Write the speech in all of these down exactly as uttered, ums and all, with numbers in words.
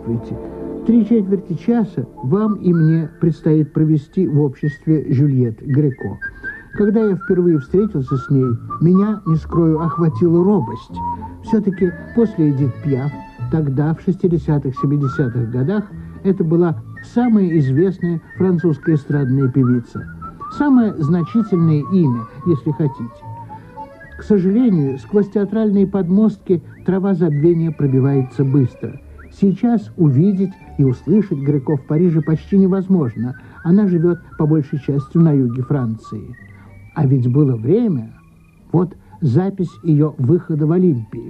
Здравствуйте. Три четверти часа вам и мне предстоит провести в обществе Жюльет Греко. Когда я впервые встретился с ней, меня, не скрою, охватила робость. Все-таки после Эдит Пиаф, тогда, в шестидесятых-семидесятых годах, это была самая известная французская эстрадная певица. Самое значительное имя, если хотите. К сожалению, сквозь театральные подмостки трава забвения пробивается быстро. Сейчас увидеть и услышать Греко в Париже почти невозможно. Она живет по большей части на юге Франции. А ведь было время. Вот запись ее выхода в Олимпии.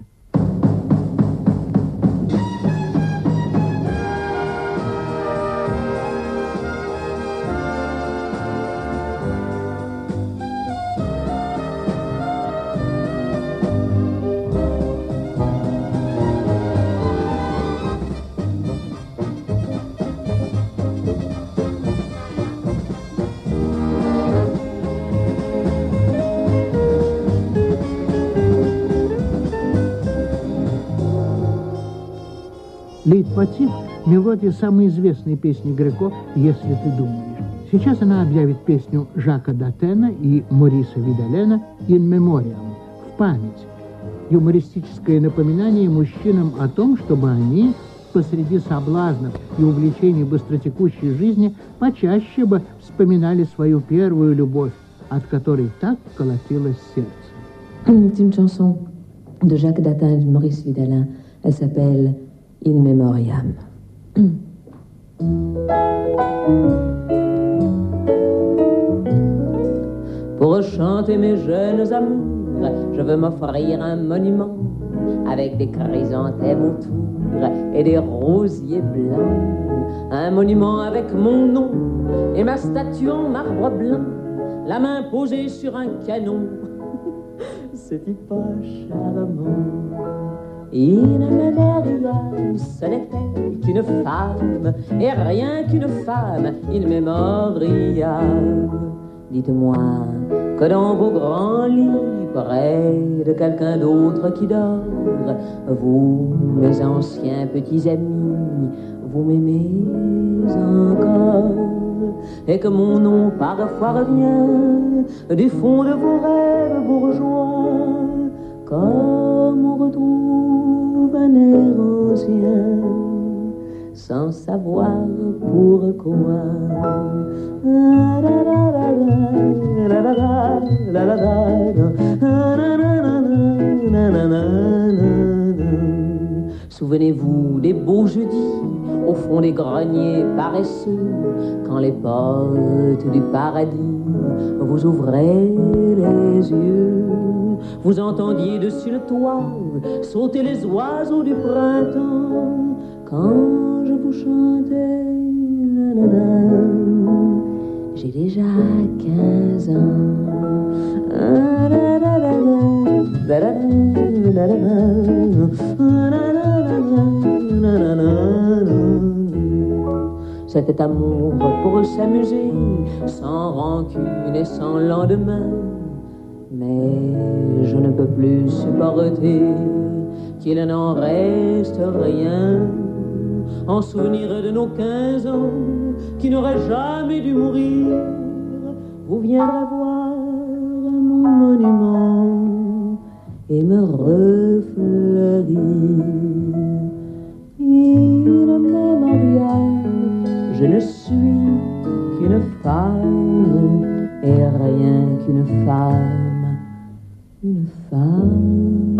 Лейтмотив – мелодия самой известной песни Греко «Если ты думаешь». Сейчас она объявит песню Жака Д'Атена и Мориса Видалена «In Memoriam» – «В память». Юмористическое напоминание мужчинам о том, чтобы они посреди соблазнов и увлечений быстротекущей жизни почаще бы вспоминали свою первую любовь, от которой так колотилось сердце. C'est une chanson de Jacques Datan et de Maurice Vidalin. Elle s'appelle In Memoriam. Pour chanter mes jeunes amours, je veux m'offrir un monument avec des chrysanthèmes autour et des rosiers blancs. Un monument avec mon nom et ma statue en marbre blanc, la main posée sur un canon. C'est pas charmant. In memoriam, ce n'était qu'une femme, et rien qu'une femme, in memoriam. Dites-moi que dans vos grands lits, près de quelqu'un d'autre qui dort, vous, mes anciens petits amis, vous m'aimez encore, et que mon nom parfois revient du fond de vos rêves bourgeois, comme on retrouve un air ancien, sans savoir pourquoi. Souvenez-vous des beaux jeudis au fond des greniers paresseux, quand les portes du paradis vous ouvraient les yeux. Vous entendiez dessus le toit sauter les oiseaux du printemps, quand je vous chantais nanana. J'ai déjà quinze ans. C'était amour pour s'amuser, sans rancune et sans lendemain. Mais je ne peux plus supporter qu'il n'en reste rien en souvenir de nos quinze ans qui n'auraient jamais dû mourir. Vous viendrez voir mon monument et me refleurir. In memoriam, je ne suis qu'une femme et rien qu'une femme, une femme.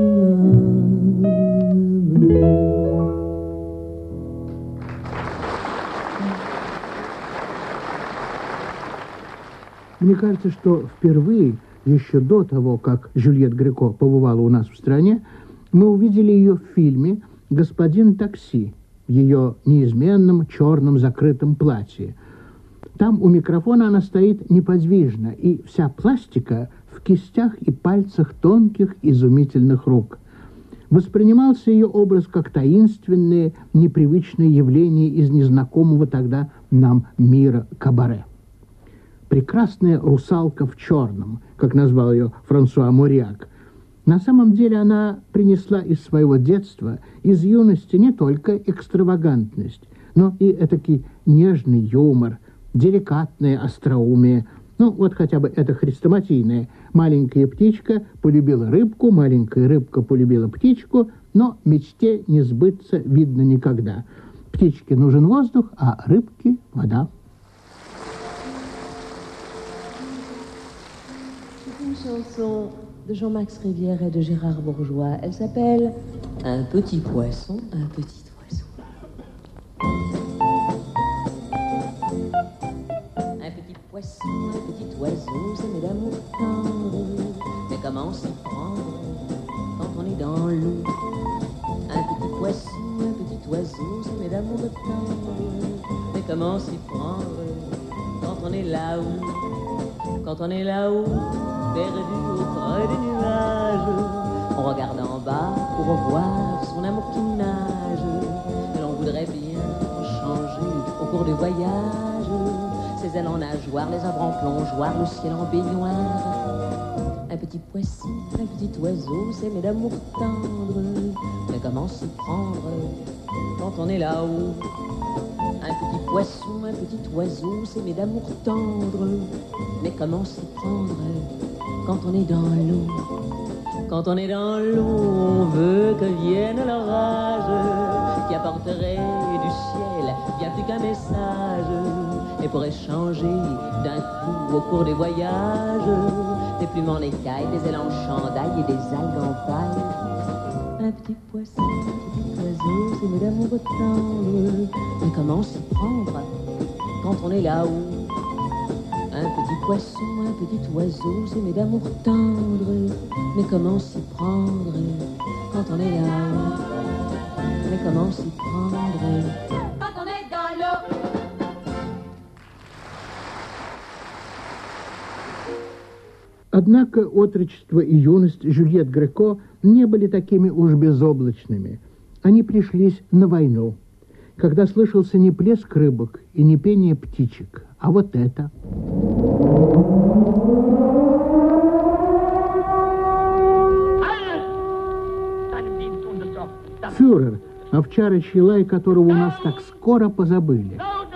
Мне кажется, что впервые, еще до того, как Жюльет Греко побывала у нас в стране, мы увидели ее в фильме «Господин такси» в ее неизменном черном закрытом платье. Там у микрофона она стоит неподвижно, и вся пластика в кистях и пальцах тонких, изумительных рук. Воспринимался ее образ как таинственное, непривычное явление из незнакомого тогда нам мира кабаре. Прекрасная русалка в черном, как назвал ее Франсуа Моряк. На самом деле она принесла из своего детства, из юности не только экстравагантность, но и этакий нежный юмор, деликатное остроумие. Ну, вот хотя бы это хрестоматийное. Маленькая птичка полюбила рыбку, маленькая рыбка полюбила птичку, но мечте не сбыться видно никогда. Птичке нужен воздух, а рыбке вода. Une chanson de Jean-Max Rivière et de Gérard Bourgeois. Elle s'appelle Un petit poisson, un petit oiseau. Un petit poisson, un petit oiseau, c'est mes d'amour tendre. Mais comment s'y prendre quand on est dans l'eau? Un petit poisson, un petit oiseau, c'est mes d'amour tendre. Mais comment s'y prendre quand on est là-haut? Quand on est là-haut, perdu au creux des nuages, on regarde en bas pour voir son amour qui nage. Et l'on voudrait bien changer au cours du voyage ses ailes en nageoire, les arbres en plongeoire, le ciel en baignoire. Un petit poisson, un petit oiseau, c'est mes d'amour tendre. Mais comment s'y prendre quand on est là-haut? Un petit poisson, un petit oiseau, c'est mes d'amour tendre. Mais comment s'y prendre quand on est dans l'eau? Quand on est dans l'eau, on veut que vienne l'orage qui apporterait du ciel bien plus qu'un message et pourrait changer d'un coup au cours des voyages des plumes en écailles, des ailes en chandail et des algues en paille. Un petit poisson, un petit oiseau, c'est mes d'amour tendre. Mais comment s'y prendre quand on est là-haut? Un petit poisson, un petit oiseau, c'est mes d'amour tendre. Mais comment s'y prendre quand on est là-haut? Mais comment s'y prendre quand on est dans l'eau? Однако отрочество и юность Жюльет Греко не были такими уж безоблачными. Они пришлись на войну, когда слышался не плеск рыбок и не пение птичек, а вот это. Фюрер, овчарочий лай, которого у нас так скоро позабыли.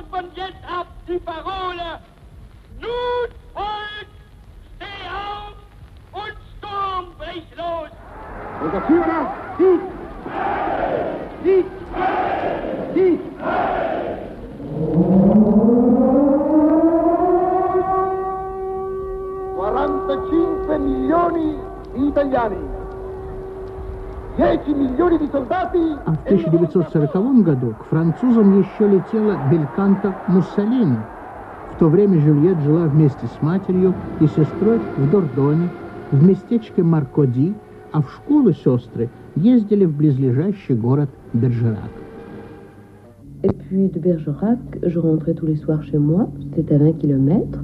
Unser Führer, Sieg! Sieg! Sieg! quarantacinque milioni di italiani, dieci milioni di soldati. А в тысяча девятьсот сороковом году к французам еще летела бельканта Муссолини. В то время Жюльет жила вместе с матерью и сестрой в Дордоне, в местечке Маркоди, а в школу сестры ездили в близлежащий город Бержерак. Et puis de Bergerac, je rentrais tous les soirs chez moi, c'était à vingt kilomètres.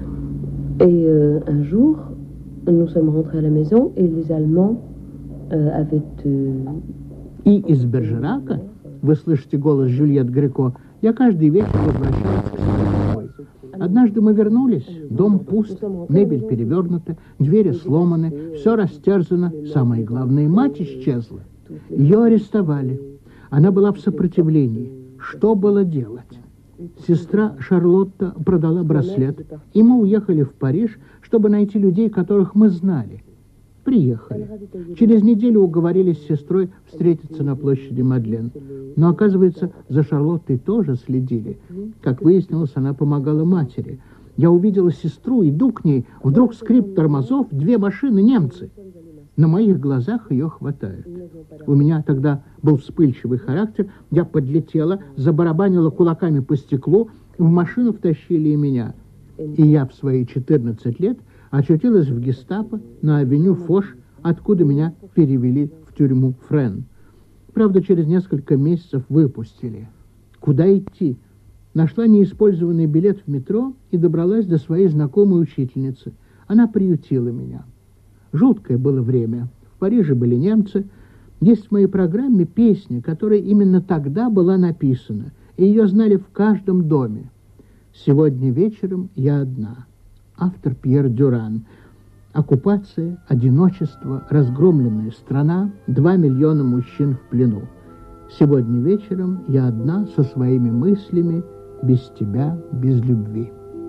Et euh, un jour, nous sommes rentrés à la maison et les Allemands euh, avaient... Euh... И из Бержерака, вы слышите голос Жюльет Греко, я каждый вечер возвращалась к себе домой. Однажды мы вернулись, дом пуст, мебель перевернута, двери сломаны, все растерзано, самое главное, мать исчезла. Ее арестовали. Она была в сопротивлении. Что было делать? Сестра Шарлотта продала браслет, и мы уехали в Париж, чтобы найти людей, которых мы знали. Приехали. Через неделю уговорились с сестрой встретиться на площади Мадлен. Но, оказывается, за Шарлоттой тоже следили. Как выяснилось, она помогала матери. Я увидела сестру, иду к ней, вдруг скрип тормозов, две машины, немцы. На моих глазах ее хватают. У меня тогда был вспыльчивый характер, я подлетела, забарабанила кулаками по стеклу, в машину втащили и меня. И я в свои четырнадцать лет очутилась в гестапо на авеню Фош, откуда меня перевели в тюрьму Френ. Правда, через несколько месяцев выпустили. Куда идти? Нашла неиспользованный билет в метро и добралась до своей знакомой учительницы. Она приютила меня. Жуткое было время. В Париже были немцы. Есть в моей программе песня, которая именно тогда была написана, и ее знали в каждом доме. «Сегодня вечером я одна». Автор Пьер Дюран. Оккупация, одиночество, разгромленная страна, два миллиона мужчин в плену. Сегодня вечером я одна со своими мыслями, без тебя, без любви.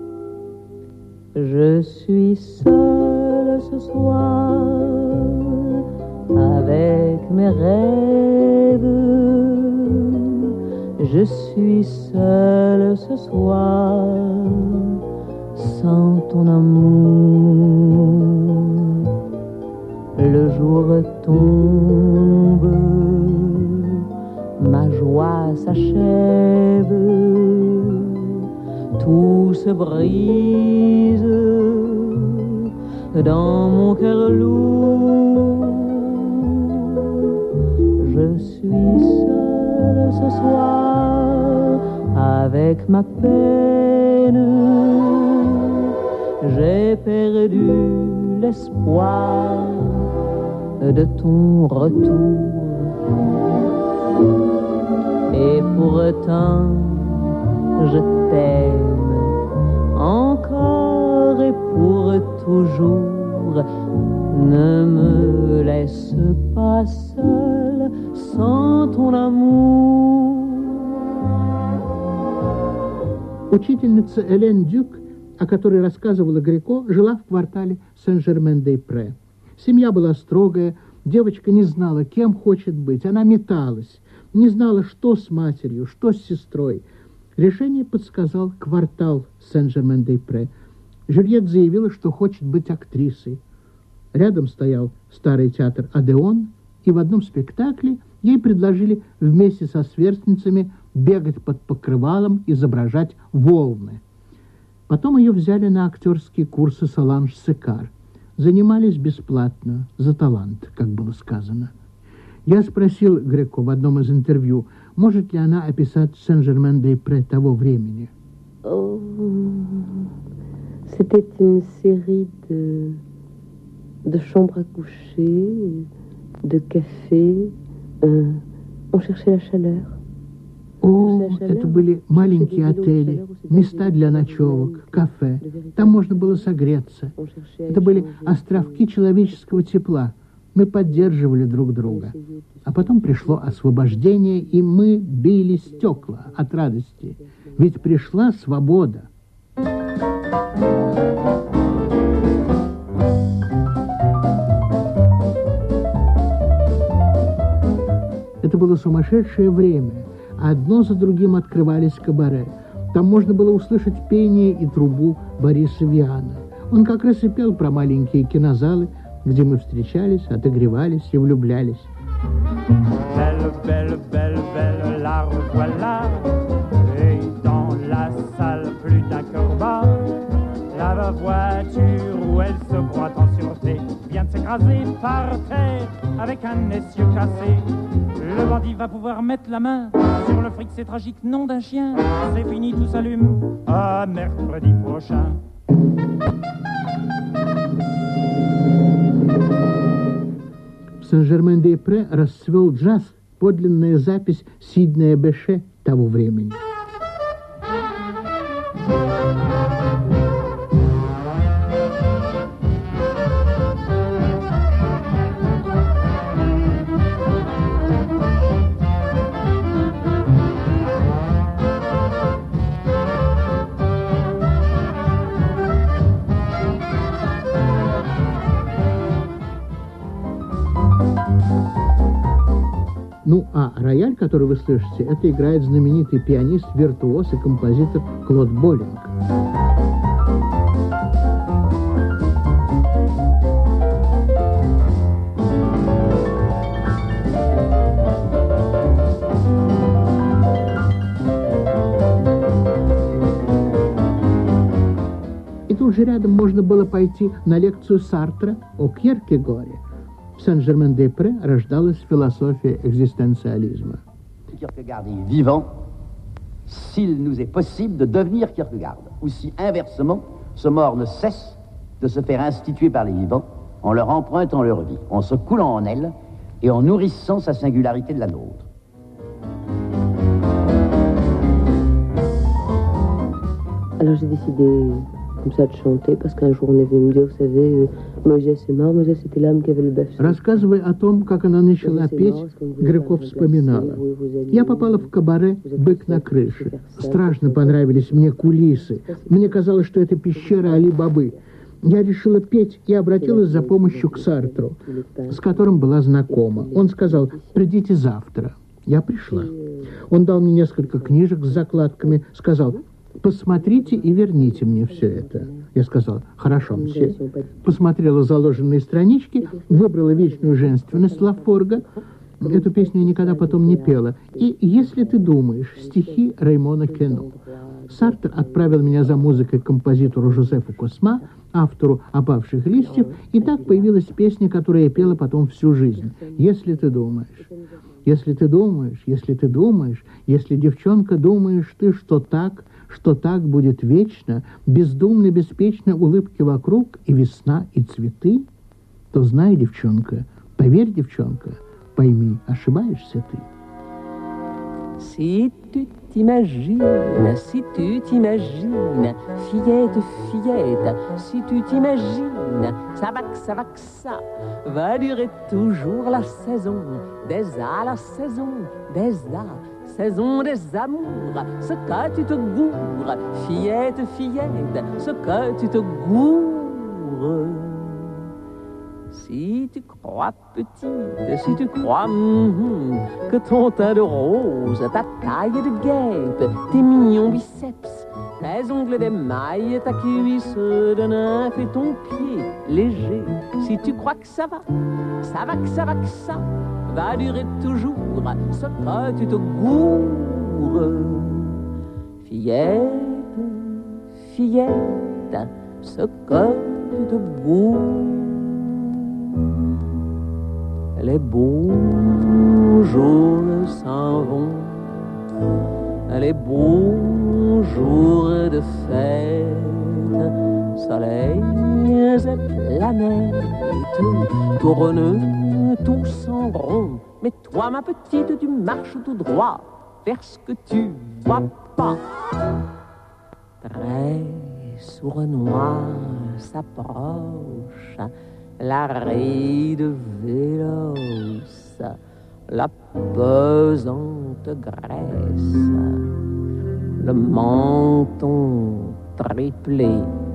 Je suis seule ce soir avec mes rêves. Je suis seule ce soir sans ton amour. Le jour tombe, ma joie s'achève, tout se brise dans mon cœur lourd. Je suis seule ce soir avec ma peine. J'ai perdu l'espoir de ton retour. Et pourtant, je t'aime encore et pour toujours. Ne me laisse pas seule sans ton amour. Учительница Элен Дюк, о которой рассказывала Греко, жила в квартале Сен-Жермен-де-Пре. Семья была строгая, девочка не знала, кем хочет быть, она металась, не знала, что с матерью, что с сестрой. Решение подсказал квартал Сен-Жермен-де-Пре. Жюльет заявила, что хочет быть актрисой. Рядом стоял старый театр «Одеон», и в одном спектакле ей предложили вместе со сверстницами бегать под покрывалом, изображать волны. Потом ее взяли на актерские курсы Соланж Секар. Занимались бесплатно, за талант, как было сказано. Я спросил Греко в одном из интервью, может ли она описать Сен-Жермен-де-Пре того времени. Oh, c'était une série de, de chambres à coucher, de cafés. Euh, on cherchait la chaleur. О, это были маленькие отели, места для ночевок, кафе. Там можно было согреться. Это были островки человеческого тепла. Мы поддерживали друг друга. А потом пришло освобождение, и мы били стекла от радости. Ведь пришла свобода. Это было сумасшедшее время. Одно за другим открывались кабаре. Там можно было услышать пение и трубу Бориса Виана. Он как раз и пел про маленькие кинозалы, где мы встречались, отогревались и влюблялись. Belle, belle, belle, belle, la revoilà. Et dans la salle, plus d'un cœur bat. La voiture où elle se croit en sûreté vient de s'écraser par terre avec un essieu cassé. Le bandit va pouvoir mettre la main sur le fric, c'est tragique, nom d'un chien. C'est fini, tout s'allume à mercredi prochain. В Сен-Жермен-де-Пре расцвел джаз, подлинная запись Сиднея Беше того времени. Ну, а рояль, который вы слышите, это играет знаменитый пианист, виртуоз и композитор Клод Боллинг. И тут же рядом можно было пойти на лекцию Сартра о Кьеркегоре. В Сен-Жермен-де-Пре рождалась философия экзистенциализма. Kierkegaard est vivant, s'il nous est possible de devenir Kierkegaard, ou si inversement, ce mort ne cesse de se faire instituer par les vivants en leur empruntant leur vie, en se coulant en elle et en nourrissant sa singularité de la nôtre. Alors j'ai décidé comme ça de chanter, parce qu'un jour on est venu me dire, vous savez, euh, Moïse est mort, Moïse c'était l'âme qui avait le bœuf. Рассказывая о том, как она начала петь, Греко вспоминала. Я попала в кабаре «Бык на крыше». Страшно понравились мне кулисы. Мне казалось, что это пещера Али-Бабы. Я решила петь и обратилась за помощью к Сартру, с которым была знакома. Он сказал: «Придите завтра». Я пришла. Он дал мне несколько книжек с закладками, сказал: «Посмотрите и верните мне все это». Я сказала: «Хорошо, мсье». Посмотрела заложенные странички, выбрала «Вечную женственность» Лафорга. Эту песню я никогда потом не пела. И «Если ты думаешь» стихи Раймона Кено. Сартр отправил меня за музыкой к композитору Жозефу Косма, автору «Опавших листьев», и так появилась песня, которую я пела потом всю жизнь. «Если ты думаешь». Если ты думаешь, если ты думаешь, если, девчонка, думаешь ты, что так, что так будет вечно, бездумно, беспечно улыбки вокруг, и весна, и цветы, то знай, девчонка, поверь, девчонка, пойми, ошибаешься ты. Si tu t'imagines, si tu t'imagines, fillette, fillette, si tu t'imagines, ça va que ça va que ça va durer toujours la saison des A, la saison des A, saison des amours, ce que tu te gourres, fillette, fillette, ce que tu te gourres. Si tu crois petite, si tu crois mm, que ton teint de rose, ta taille de guêpe, tes mignons biceps, tes ongles d'émail, ta cuisse de nymphe et ton pied léger, si tu crois que ça va, ça va que ça va que ça va durer toujours ce que tu te gourres. Fillette, fillette, ce que tu te gourres. Les beaux jours s'en vont, les beaux jours de fête, soleil et planète tournent tous en rond. Mais toi, ma petite, tu marches tout droit vers ce que tu vois pas. Très sournois s'approche la ride véloce, la pesante graisse, le menton triplé,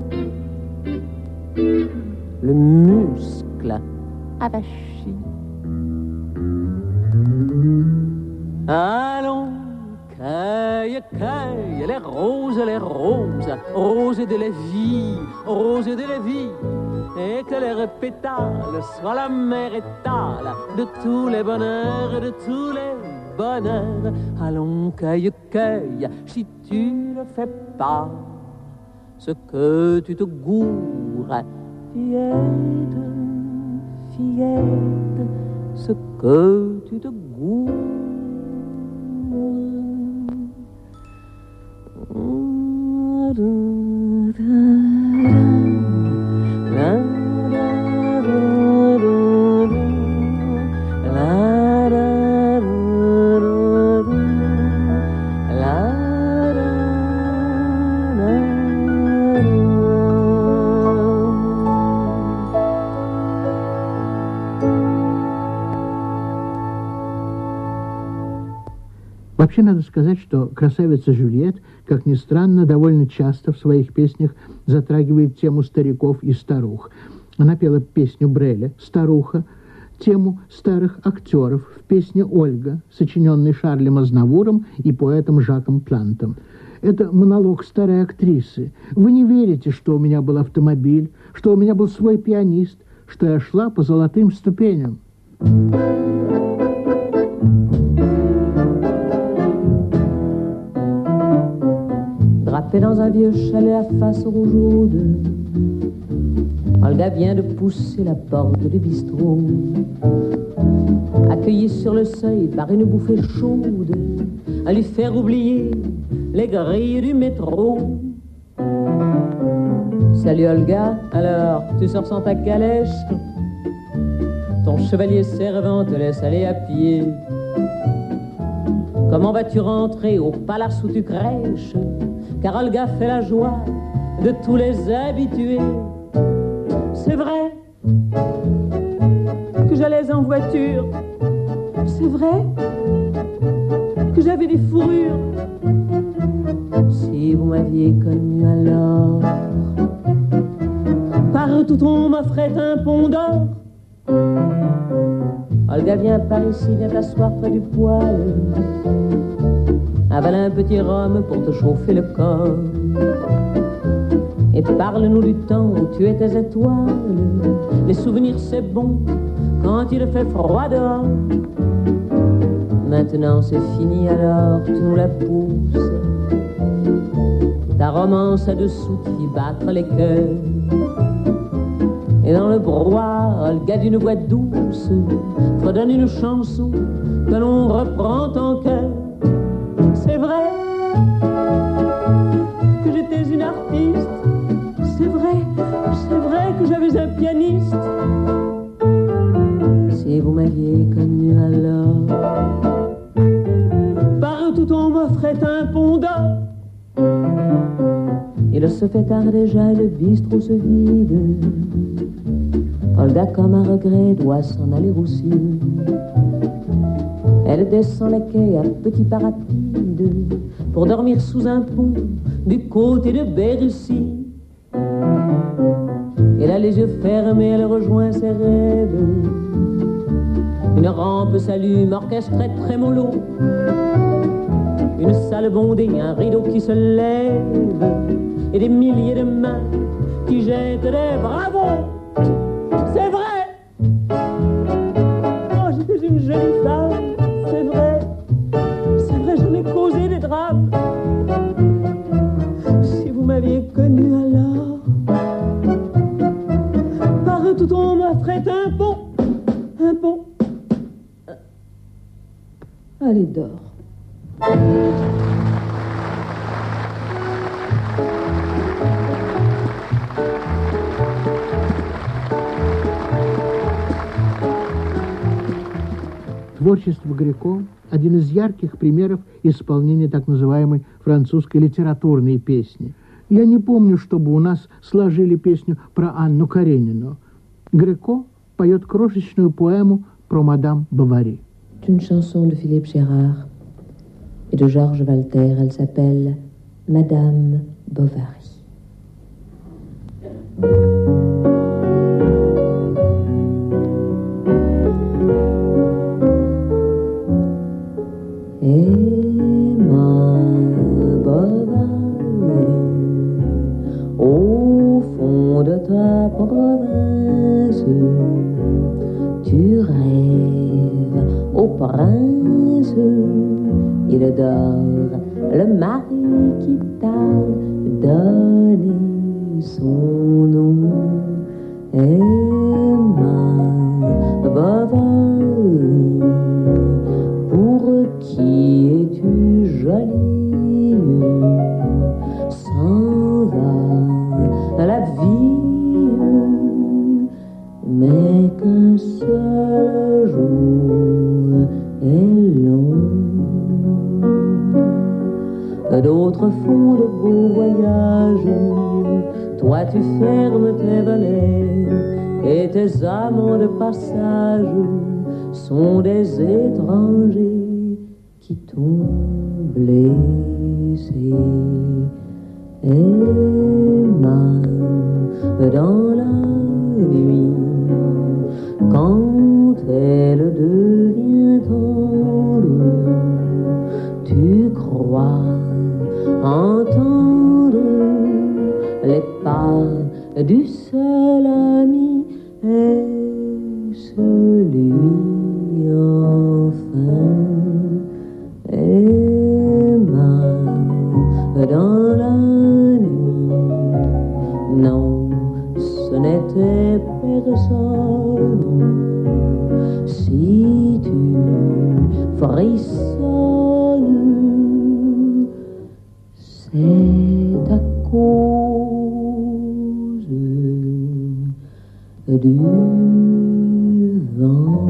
le muscle avachi. Allons, cueille, cueille les roses, les roses, roses de la vie, roses de la vie. Et que leurs pétales soient la mer étale de tous les bonheurs et de tous les bonheurs. Allons, cueille, cueille, si tu ne fais pas ce que tu te gourres, fillette, fillette, ce que tu te gourres. Вообще, надо сказать, что красавица Жюльет, как ни странно, довольно часто в своих песнях затрагивает тему стариков и старух. Она пела песню Бреля «Старуха», тему старых актеров в песне «Ольга», сочиненной Шарлем Азнавуром и поэтом Жаком Плантом. Это монолог старой актрисы. Вы не верите, что у меня был автомобиль, что у меня был свой пианист, что я шла по золотым ступеням. Drapée dans un vieux chalet à face rougeaude, Olga vient de pousser la porte du bistrot. Accueillie sur le seuil par une bouffée chaude, à lui faire oublier les grilles du métro. Salut Olga, alors tu sors sans ta calèche? Ton chevalier servant te laisse aller à pied. Comment vas-tu rentrer au palace où tu crèches? Car Olga fait la joie de tous les habitués. C'est vrai que j'allais en voiture, c'est vrai que j'avais des fourrures. Si vous m'aviez connu alors, partout on m'offrait un pont d'or. Olga, viens par ici, viens t'asseoir près du poêle. Avale un petit rhum pour te chauffer le corps. Et parle-nous du temps où tu étais étoile. Les souvenirs c'est bon quand il fait froid dehors. Maintenant c'est fini alors tu nous la pousses. Ta romance a dessous qui fit battre les cœurs. Et dans le brouhaha, le gars d'une voix douce redonne une chanson que l'on reprend en cœur. C'est vrai que j'étais une artiste. C'est vrai, c'est vrai que j'avais un pianiste. Si vous m'aviez connu alors, partout on m'offrait un pont d'or. Il se fait tard déjà et le bistrot se vide. Olga, comme un regret, doit s'en aller aussi. Elle descend les quais à petits pas rapides pour dormir sous un pont du côté de Bercy. Elle a les yeux fermés, elle rejoint ses rêves. Une rampe s'allume, orchestre très trémolo. Une salle bondée, un rideau qui se lève. Et des milliers de mains qui jettent des bravos. C'est vrai. Oh, j'étais une jolie femme. C'est vrai. C'est vrai, j'en ai causé des drames. Si vous m'aviez connu alors, partout on m'offrait un pont. Un pont. Allez, dors. Творчество Греко – один из ярких примеров исполнения так называемой французской литературной песни. Я не помню, чтобы у нас сложили песню про Анну Каренину. Греко поет крошечную поэму про мадам Бовари. C'est une chanson de Philippe Gérard et de Georges Walter. Elle s'appelle Madame Bovary. Et ma Bovary, au fond de ta province, tu rêves au prince. Il dort le mari qui t'a donné son nom. Et ma Bovary, pour qui es-tu jolie? S'en va la vie, mais qu'un seul jour est long. D'autres font de beaux voyages, toi tu fermes tes volets, et tes amants de passage sont des étrangers qui t'ont blessé. Et même dans la nuit, quand elle devient tendre, tu crois entendre les pas du seul ami. Est-ce lui enfin? Et même dans la nuit, non, ce n'était personne. Si tu frissonnes, c'est à cause du vent.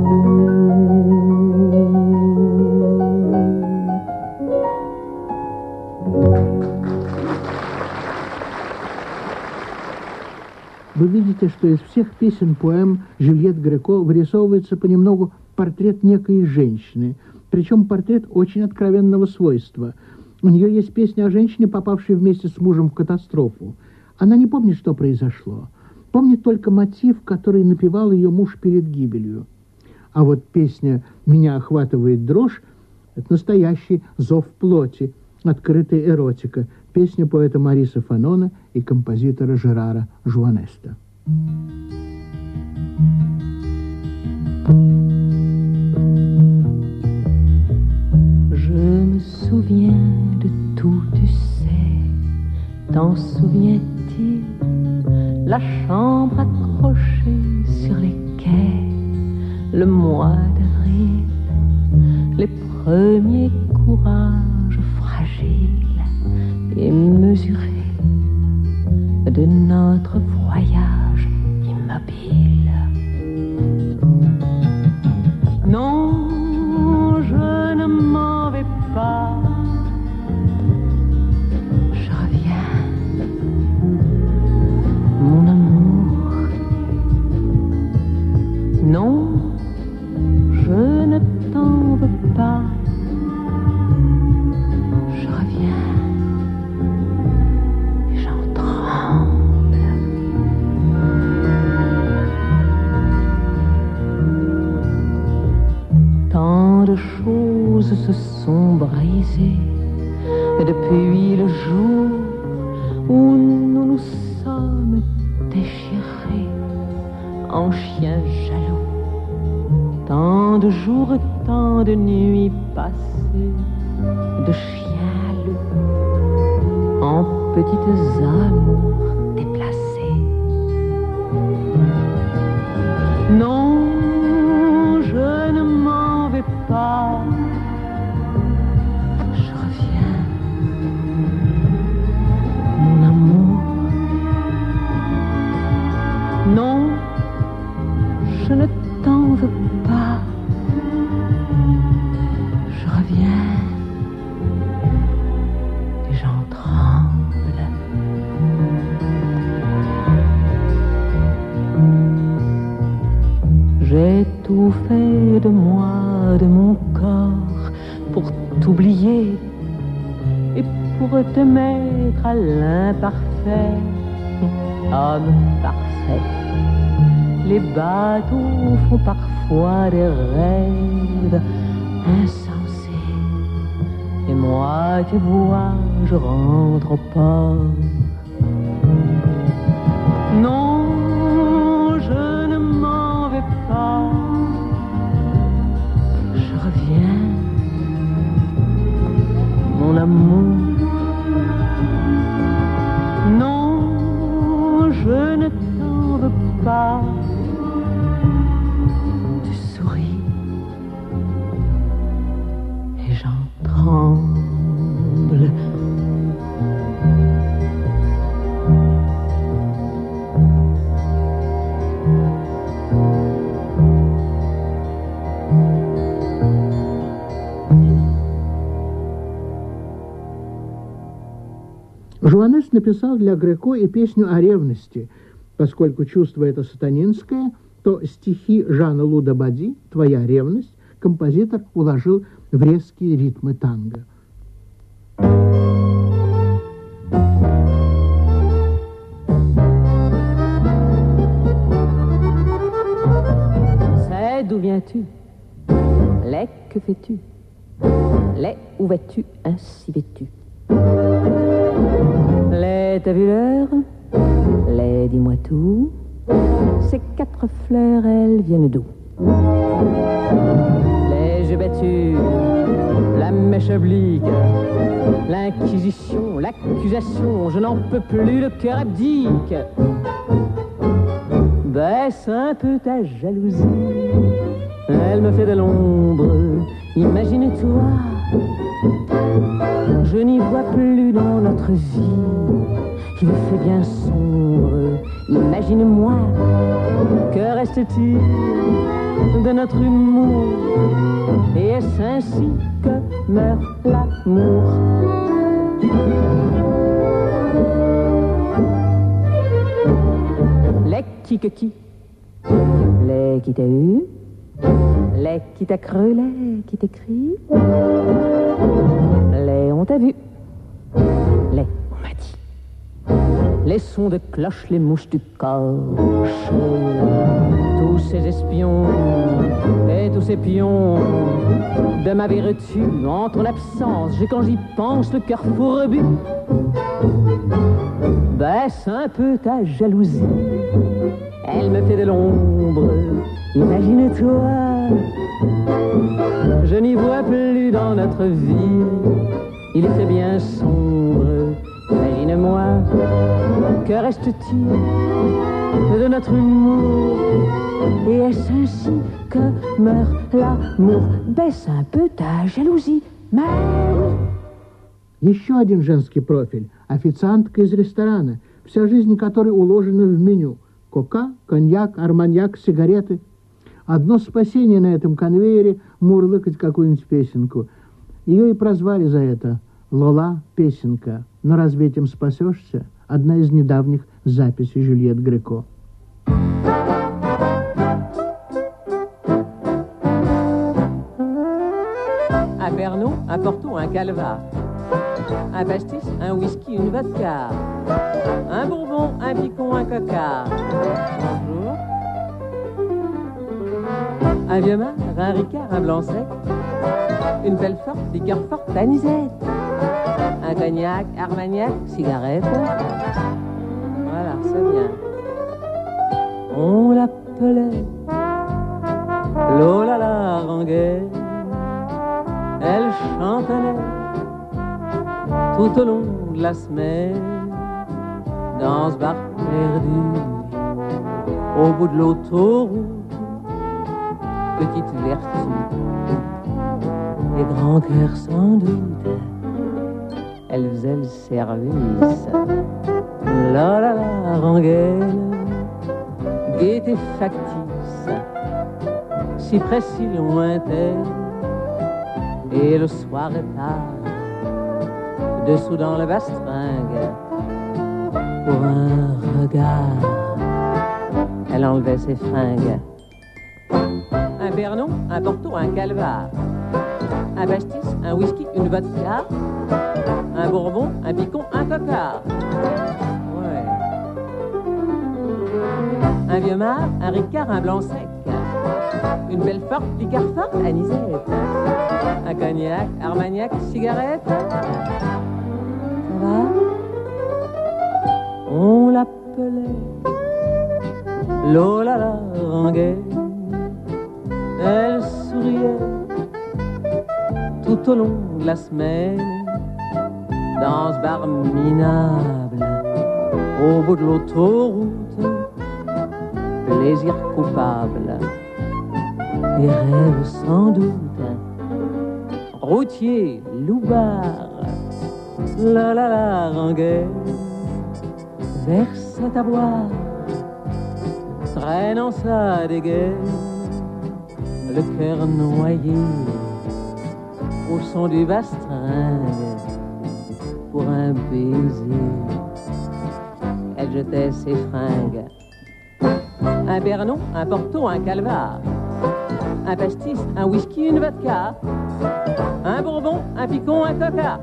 вы видите, что из всех песен-поэм Жюльет Греко вырисовывается понемногу портрет некой женщины, причем портрет очень откровенного свойства. У нее есть песня о женщине, попавшей вместе с мужем в катастрофу. Она не помнит, что произошло. Помнит только мотив, который напевал ее муж перед гибелью. А вот песня «Меня охватывает дрожь» — это настоящий зов плоти, открытая эротика, песня поэта Мариса Фанона и композитора Жерара Жуанеста. Je me souviens de tout, tu sais, t'en souviens-tu? La chambre accrochée sur les quais, le mois d'avril, les premiers courages fragiles et mesurés de notre voyage immobile. Non, je ne m'en vais pas, je reviens, mon amour. Non, je ne t'en veux pas, je reviens et j'en tremble. Tant de choses se sont brisées depuis le jour où nous nous sommes déchirés en chiens jaloux. Tant de jours, tant de nuits passées, de chiens loups en petites amours déplacées. Non, je ne m'en vais pas, je reviens, mon amour. Non, je ne t'en veux pas, je reviens et j'en tremble. J'ai tout fait de moi, de mon corps, pour t'oublier et pour te mettre à l'imparfait, homme parfait. Les bateaux font parfois des rêves insensés, et moi, tu vois, je rentre au port. Non, je ne m'en vais pas, je reviens, mon amour. Non, je ne t'en veux pas. Tu souris et j'en tremble. Жуанес написал для Греко и песню о ревности. Поскольку чувство это сатанинское, то стихи Жана Луда Бади «Твоя ревность» композитор уложил в резкие ритмы танго. C'est d'où viens-tu? Les, que fais-tu? Les, où vas-tu ainsi vêtu? Les, t'as vu l'heure? Les, dis-moi tout. Ces quatre fleurs, elles viennent d'où? Les, j'ai battu la mèche oblique, l'inquisition, l'accusation, je n'en peux plus, le cœur abdique. Baisse un peu ta jalousie, elle me fait de l'ombre, imagine-toi. Je n'y vois plus dans notre vie, il fait bien sombre, imagine-moi. Que reste-t-il de notre humour? Et est-ce ainsi que meurt l'amour? qui que qui? Les qui t'a eu, les qui t'a cru, les qui t'écrit, les on t'a vu, les on m'a dit. Les sons de cloche, les mouches du coche, tous ces espions et tous ces pions de ma vertu, entre l'absence, j'ai quand j'y pense le cœur fourbu. Baisse un peu ta jalousie, elle me fait de l'ombre, imagine-toi. Je n'y vois plus dans notre vie, il fait bien sombre, imagine-moi. Que reste-t-il de notre humour? Et est-ce ainsi que meurt l'amour? Baisse un peu ta jalousie, Mary. Еще один женский профиль. Официантка из ресторана, вся жизнь которой уложена в меню. Кока, коньяк, арманьяк, сигареты. Одно спасение на этом конвейере — мурлыкать какую-нибудь песенку. Ее и прозвали за это «Лола песенка». Но разве этим спасешься? Одна из недавних записей Жюльет Греко. Un Pernod, un Porto, un Calva, un pastis, un whisky, une vodka, un Bourbon, un Picon, un Coca. Bonjour. Un vieux mar, un Ricard, un blanc sec, une belle forte, liqueur forte, anisette, un cognac, armagnac, cigarette. Voilà, c'est bien. On l'appelait Lola la rengaine. Elle chantonnait tout au long de la semaine dans ce bar perdu au bout de l'autoroute. Petite vertu et grand cœur sans doute, elle faisait le service. Là là la rengaine, gaieté factice, si près si lointaine. Et le soir est tard, dessous dans le bastringue, pour un regard, elle enlevait ses fringues. Un Pernod, un Porto, un Calva, un pastis, un whisky, une vodka, un Bourbon, un Picon, un Coca. Ouais. Un vieux mar, un Ricard, un blanc sec, une belle forte, liqueur forte, anisette, un cognac, armagnac, cigarette. Ça va? On l'appelait Lola la rengaine. Elle souriait tout au long de la semaine dans ce bar minable au bout de l'autoroute. Plaisir coupable et rêve sans doute. Routier, loupard, la la la rengaine, versait à boire, traînant sa dégaine, le cœur noyé au son du bastringue, pour un baiser, elle jetait ses fringues. Un Pernod, un Porto, un Calva, un pastis, un whisky, une vodka, un Bourbon, un Picon, un Coca.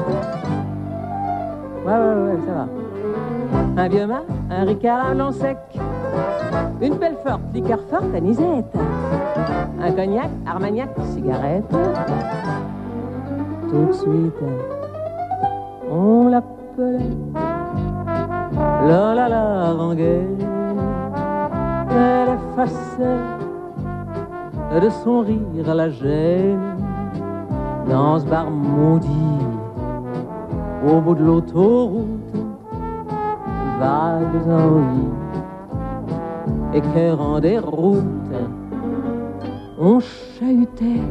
Ouais, ouais, ouais, ça va. Un vieux mar, un Ricard, un blanc sec, une belle forte, liqueur forte, anisette, un cognac, armagnac, cigarette. Tout de suite, on l'appelait Lola la rengaine. Elle effaçait de son rire la gêne dans ce bar maudit au bout de l'autoroute. Vagues envies, écœurant des routes, on chahutait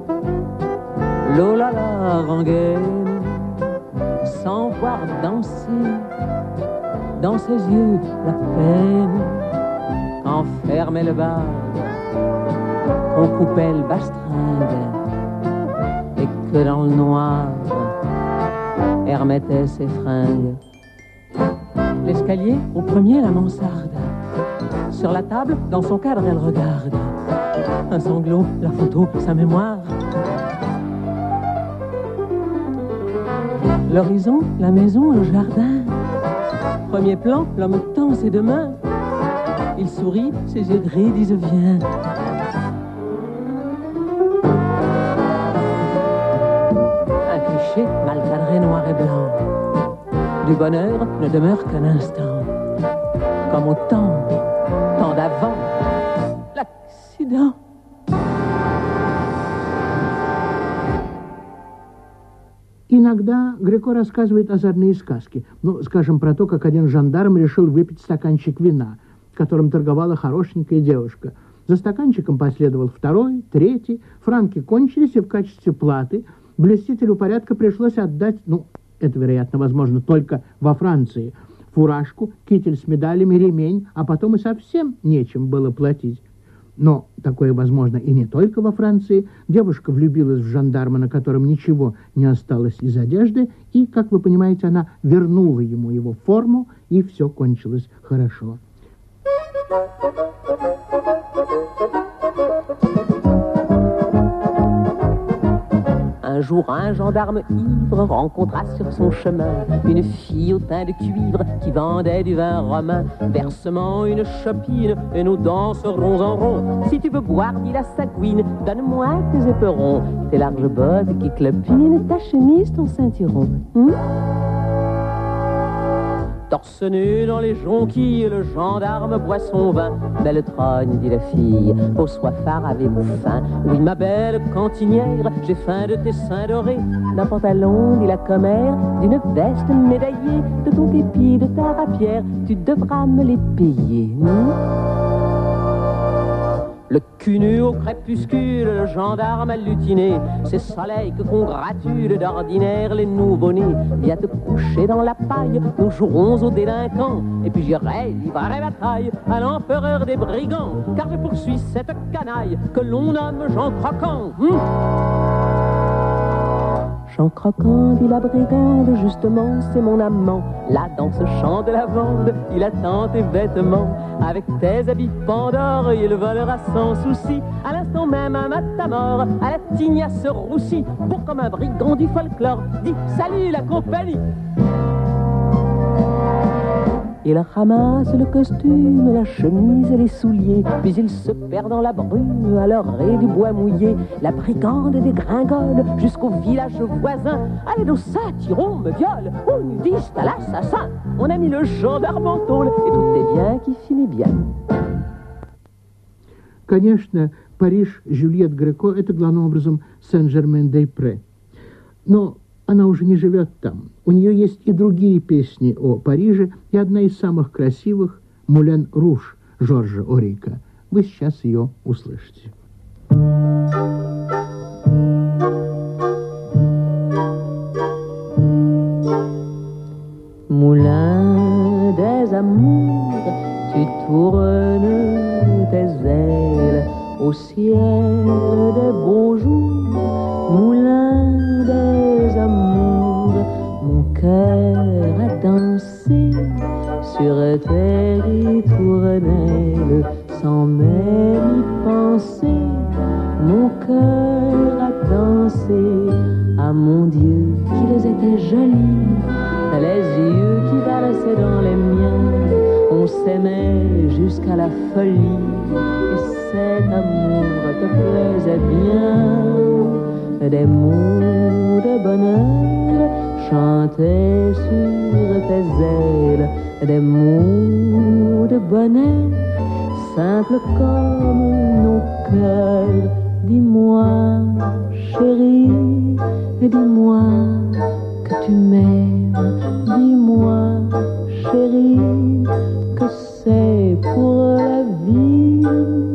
Lola la rengaine sans voir danser dans ses yeux la peine. Quand fermait le bar, on coupait le bastringue et que dans le noir, elle remettait ses fringues. L'escalier, au premier la mansarde, Sur la table, dans son cadre, elle regarde un sanglot, la photo, sa mémoire. L'horizon, la maison, le jardin. Premier plan, l'homme tend ses deux mains. Il sourit, ses yeux gris disent viens. Un cliché mal cadré, noir et blanc. Du bonheur ne demeure qu'un instant. Comme au temps, temps d'avant, l'accident. Иногда Греко рассказывает озорные сказки. Ну, скажем, про то, как один жандарм решил выпить стаканчик вина, которым торговала хорошенькая девушка. За стаканчиком последовал второй, третий. Франки кончились, и в качестве платы блюстителю порядка пришлось отдать, ну, это, вероятно, возможно, только во Франции, фуражку, китель с медалями, ремень, а потом и совсем нечем было платить. Но такое возможно и не только во Франции. Девушка влюбилась в жандарма, на котором ничего не осталось из одежды, и, как вы понимаете, она вернула ему его форму, и все кончилось хорошо. Un jour, un gendarme ivre rencontra sur son chemin une fille au teint de cuivre qui vendait du vin romain. Versement une chopine et nous danserons en rond. Si tu veux boire, dit la sagouine, donne-moi tes éperons, tes larges bottes qui clopinent, ta chemise, ton ceinturon. Hum? Torse nu dans les jonquilles, le gendarme boit son vin. Belle trogne, dit la fille, pour soifard avez-vous faim? Oui, ma belle cantinière, j'ai faim de tes seins dorés, d'un pantalon, dit la commère, d'une veste médaillée, de ton képi, de ta rapière, tu devras me les payer. Hmm? Le cul nu au crépuscule, le gendarme halluciné, ces soleils que congratulent d'ordinaire les nouveau-nés. Viens te coucher dans la paille, nous jouerons aux délinquants, et puis j'irai livrer bataille à l'empereur des brigands, car je poursuis cette canaille que l'on nomme Jean Croquant. Hum Jean Croquant, dit la brigande, justement c'est mon amant. Là dans ce champ de lavande, il attend tes vêtements. Avec tes habits Pandore, il volera sans souci. À l'instant même un matamor, à la tignasse roussie, pour comme un brigand du folklore, dit salut la compagnie. Il ramasse le costume, la chemise et les souliers, puis il se perd dans la brume à l'orée du bois mouillé. La brigande dégringole jusqu'au village voisin. Allez, nos satirons me violent, ou nous disent à l'assassin. On a mis le gendarme en tôle, et tout est bien qui finit bien. Конечно, Париж Жюльет Греко – это главным образом Сен-Жермен-де-Пре. Но она уже не живет там. У нее есть и другие песни о Париже, и одна из самых красивых – «Мулен Руж» Жоржа Орика. Вы сейчас ее услышите. Moulin des amours, tu tournes tes ailes au ciel des beaux jours. Moulin des amours, mon cœur a dansé sur tes ritournelles sans même y penser. Mon cœur a dansé, ah mon Dieu, qu'ils étaient jolis, les yeux qui valsaient dans les miens. On s'aimait jusqu'à la folie, et cet amour te plaisait bien. Des mots de bonheur chantaient sur tes ailes, des mots de bonheur simples comme nos cœurs. Dis-moi, chérie, dis-moi que tu m'aimes. Dis-moi, chérie, que c'est pour la vie.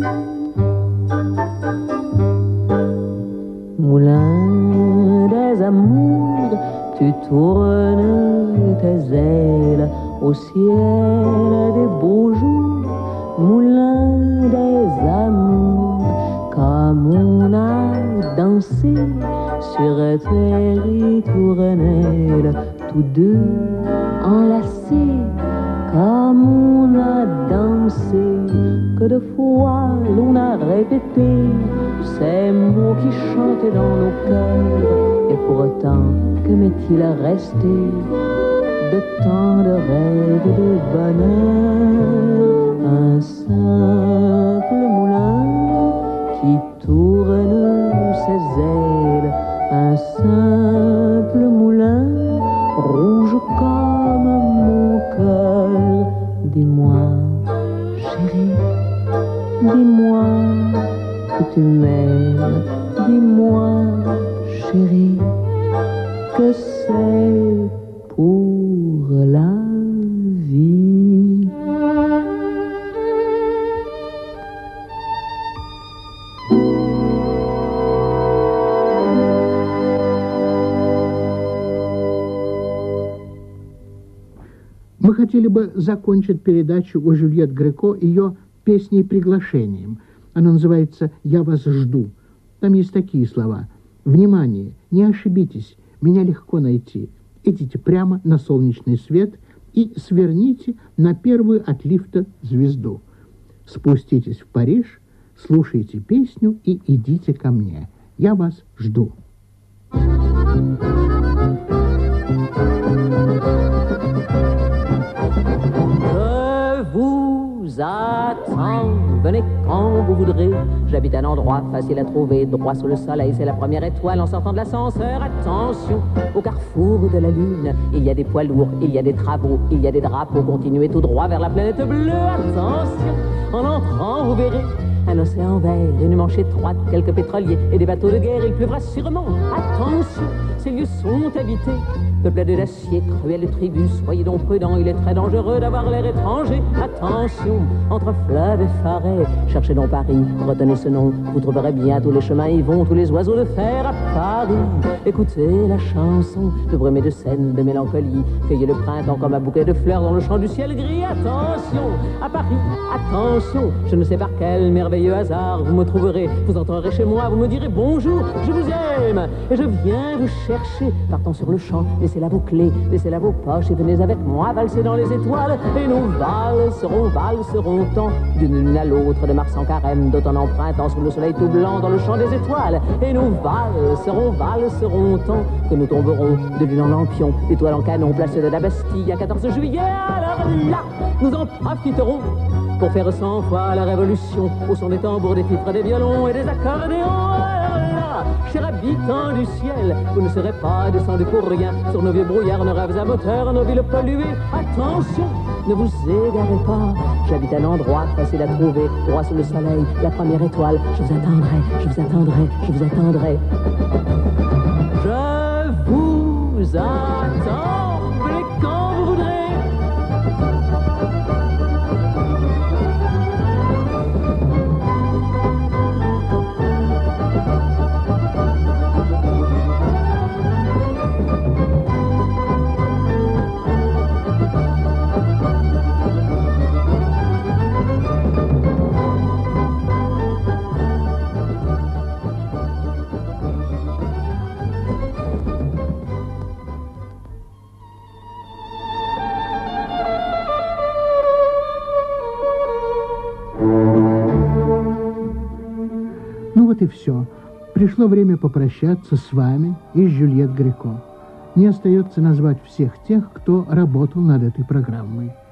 Moulin des amours, tu tournes tes ailes au ciel des beaux jours. Moulin des amours, comme on a dansé sur tes ritournelles, tous deux enlacés, comme on a dansé pensé que de fois l'on a répété ces mots qui chantaient dans nos cœurs. Et pourtant, que m'est-il resté de tant de rêves et de bonheur? Un simple moulin qui tourne ses ailes, un simple moulin rouge comme mon cœur. Dis-moi, chérie, dis-moi que tu m'aimes. Dis-moi, chérie, que c'est pour la vie. Мы хотели бы закончить передачу о Жюльет Греко ее песней-приглашением. Она называется «Я вас жду». Там есть такие слова. «Внимание! Не ошибитесь! Меня легко найти. Идите прямо на солнечный свет и сверните на первую от лифта звезду. Спуститесь в Париж, слушайте песню и идите ко мне. Я вас жду». Attends, venez quand vous voudrez. J'habite un endroit facile à trouver, droit sous le soleil, c'est la première étoile en sortant de l'ascenseur. Attention, au carrefour de la lune, il y a des poids lourds, il y a des travaux, il y a des drapeaux. Continuez tout droit vers la planète bleue. Attention, en entrant vous verrez un océan vert, une manche étroite, quelques pétroliers et des bateaux de guerre. Il pleuvra sûrement. Attention, ces lieux sont habités, peuplés d'acier, cruels de tribus. Soyez donc prudents, il est très dangereux d'avoir l'air étranger. Attention, entre fleuves effarés, cherchez donc Paris, retenez ce nom. Vous trouverez bien tous les chemins y vont, tous les oiseaux de fer à Paris. Écoutez la chanson de brume et de scène, de mélancolie. Cueillez le printemps comme un bouquet de fleurs dans le champ du ciel gris. Attention, à Paris, attention, je ne sais par quel merveilleux hasard vous me trouverez. Vous entrerez chez moi, vous me direz bonjour, je vous aime et je viens vous chercher. Partons sur le champ, laissez-la vos clés, laissez-la vos poches et venez avec moi valser dans les étoiles. Et nous valserons, valserons tant d'une lune à l'autre, de mars en carême, d'automne en printemps, sous le soleil tout blanc dans le champ des étoiles. Et nous valserons, valserons tant que nous tomberons de lune en lampion, d'étoile en canon, place de la Bastille à quatorze juillet. Alors là, nous en profiterons pour faire cent fois la révolution au son des tambours, des fifres, des violons et des accordéons. Là, chers habitants du ciel, vous ne serez pas descendus pour rien sur nos vieux brouillards, nos rêves à moteur, nos villes polluées. Attention, ne vous égarez pas, j'habite un endroit facile à trouver, droit sous le soleil, la première étoile. Je vous attendrai, je vous attendrai, je vous attendrai. Je vous attends, venez quand vous voudrez. Вот и все. Пришло время попрощаться с вами и с Жюльет Греко. Мне остается назвать всех тех, кто работал над этой программой.